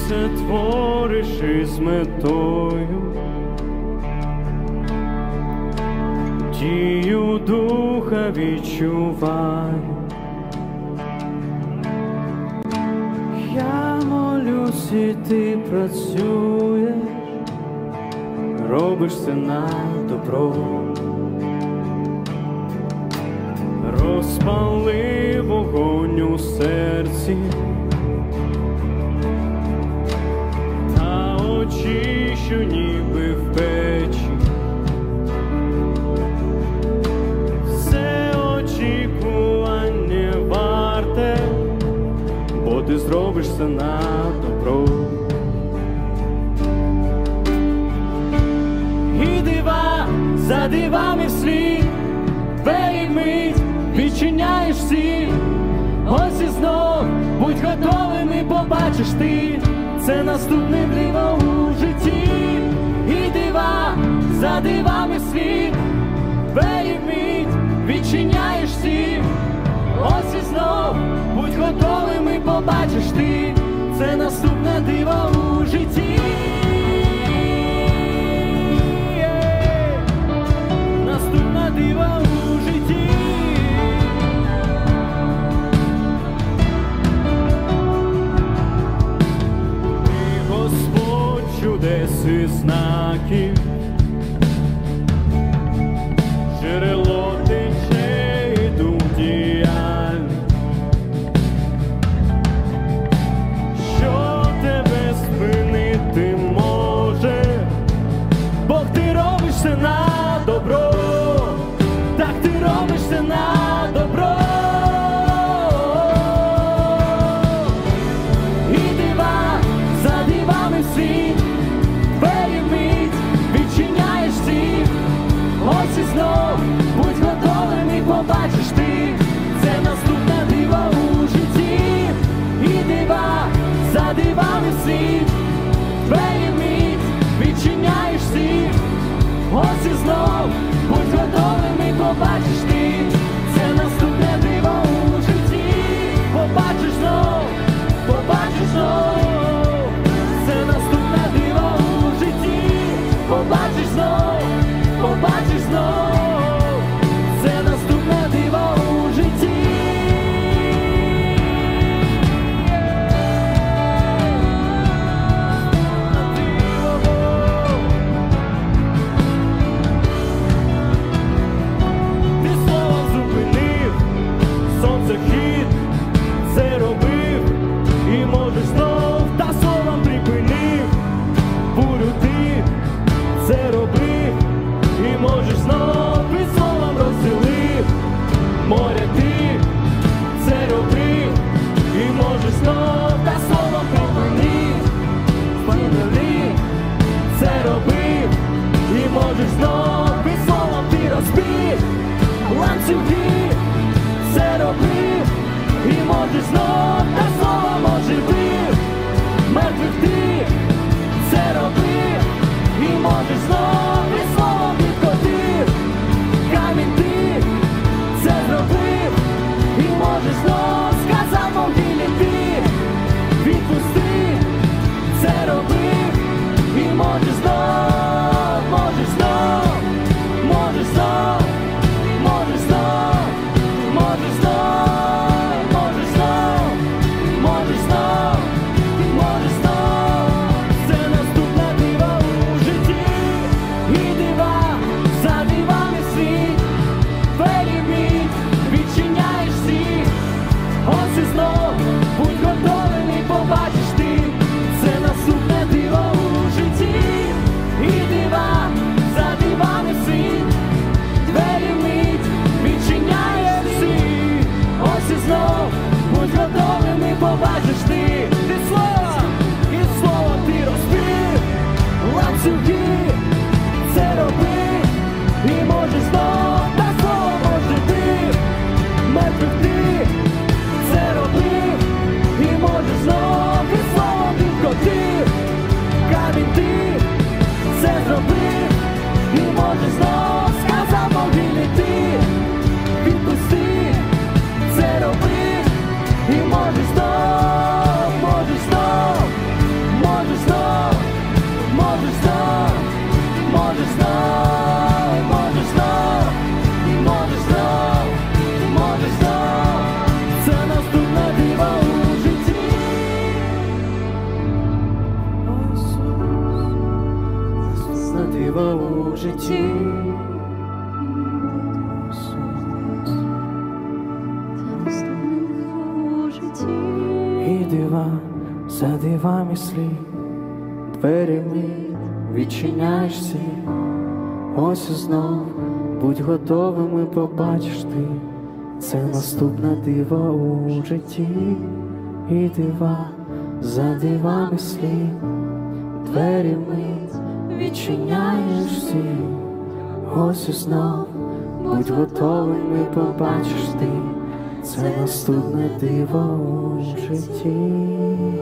все твориш із метою, дію духа відчуваю. Я молюсь, і ти працюєш, робиш все на добро. Розпали вогонь у серці та очищу ніби в печі. Все очікування варте, бо ти зробиш все на добро. І дива за дивами вслід, двері мить відчиняєш всі. Ось і знов будь готовим, і побачиш ти це наступне диво у житті. І дива за дивами вслід, двері мить відчиняєш всі. Ось і знов будь готовим, і побачиш ти це наступне диво у житті. Наступне диво у житті. Ти Господь чудес і знаків, джерело тече і дух діяльний, що тебе спинити може, Бог ти робиш все на добро, так ти робиш все на добро. І дива за дивами всі, двері мить відчиняєш всі. Ось і знов будь готовим, і побачиш ти це наступне диво у житті. І дива за дивами всі, двері мить відчиняєш всі. Ось і знов будь готовим, і побачиш ти це наступне диво у житті. Побачиш знов, побачиш знов це наступне диво у житті. Побачиш знов, побачиш знов це наступне диво у житті. Ти словом зупинив сонцехід, це робив, і можеш знов, та словом припинив бурю ти, це робив, і можеш знов, і словом розділив моря ти, це робив, і можеш знов, та словом припинив спинили, це робив, і можеш знов, і словом ти розбив ланцюги, це робив, і можеш знов, та словом оживив мертвих ти, це робив, і можеш знов, і словом відкотив камінь ти, це зробив, і можеш знов, сказав могилі ти, відпусти, це робив, і можеш знов, можеш знов, можеш знов, можеш знов, можеш знов, можеш знов, житті. І дива за дивами слід, двері мить відчиняєш всі. Ось і знов будь готовим, і побачиш ти, це наступне диво у житті. І дива за дивами слід, двері мить відчиняєш всі. Ось і знов будь готовим, і побачиш ти, це наступне диво у житті.